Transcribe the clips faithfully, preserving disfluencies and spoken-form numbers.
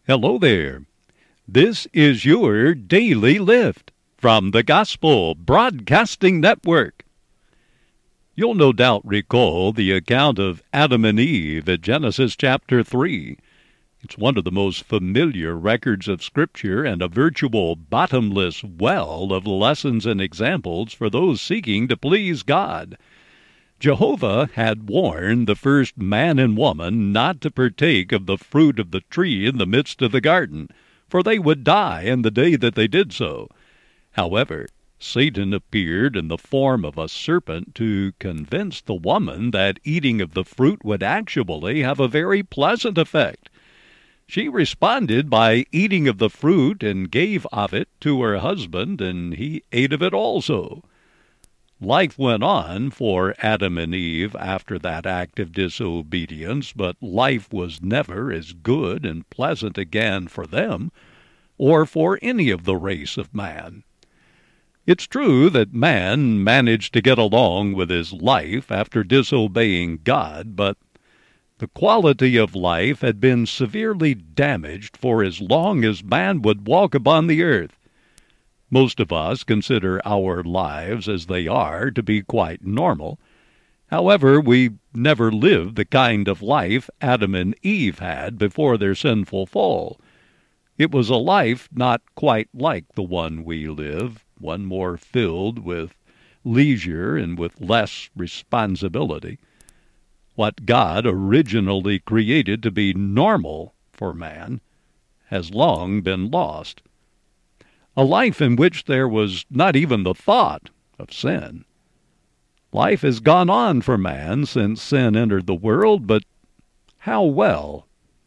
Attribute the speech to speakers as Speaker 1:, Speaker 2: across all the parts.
Speaker 1: Hello there. This is your Daily Lift from the Gospel Broadcasting Network. You'll no doubt recall the account of Adam and Eve at Genesis chapter three. It's one of the most familiar records of Scripture and a virtual bottomless well of lessons and examples for those seeking to please God. Jehovah had warned the first man and woman not to partake of the fruit of the tree in the midst of the garden, for they would die in the day that they did so. However, Satan appeared in the form of a serpent to convince the woman that eating of the fruit would actually have a very pleasant effect. She responded by eating of the fruit and gave of it to her husband, and he ate of it also. Life went on for Adam and Eve after that act of disobedience, but life was never as good and pleasant again for them, or for any of the race of man. It's true that man managed to get along with his life after disobeying God, but the quality of life had been severely damaged for as long as man would walk upon the earth. Most of us consider our lives as they are to be quite normal. However, we never lived the kind of life Adam and Eve had before their sinful fall. It was a life not quite like the one we live, one more filled with leisure and with less responsibility. What God originally created to be normal for man has long been lost. A life in which there was not even the thought of sin. Life has gone on for man since sin entered the world, but how well?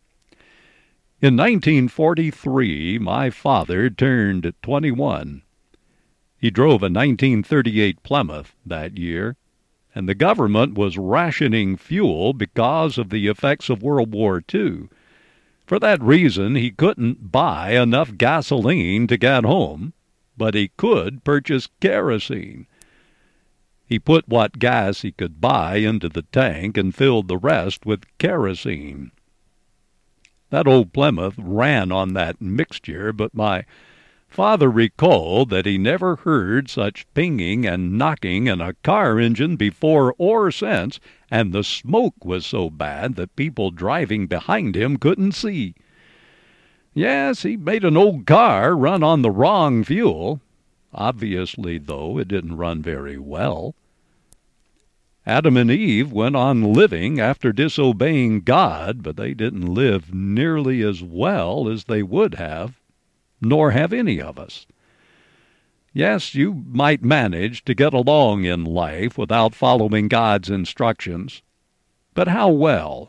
Speaker 1: In nineteen forty-three, my father turned twenty-one. He drove a nineteen thirty-eight Plymouth that year, and the government was rationing fuel because of the effects of World War Two. For that reason, he couldn't buy enough gasoline to get home, but he could purchase kerosene. He put what gas he could buy into the tank and filled the rest with kerosene. That old Plymouth ran on that mixture, but my father recalled that he never heard such pinging and knocking in a car engine before or since, and the smoke was so bad that people driving behind him couldn't see. Yes, he made an old car run on the wrong fuel. Obviously, though, it didn't run very well. Adam and Eve went on living after disobeying God, but they didn't live nearly as well as they would have, nor have any of us. Yes, you might manage to get along in life without following God's instructions, but how well?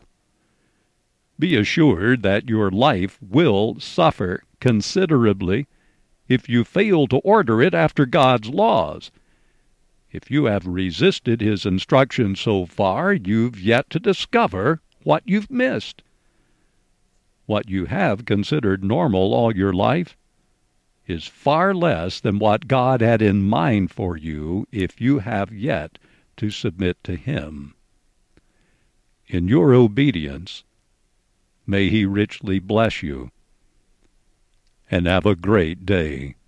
Speaker 1: Be assured that your life will suffer considerably if you fail to order it after God's laws. If you have resisted His instructions so far, you've yet to discover what you've missed. What you have considered normal all your life is far less than what God had in mind for you if you have yet to submit to Him. In your obedience, may He richly bless you, and have a great day.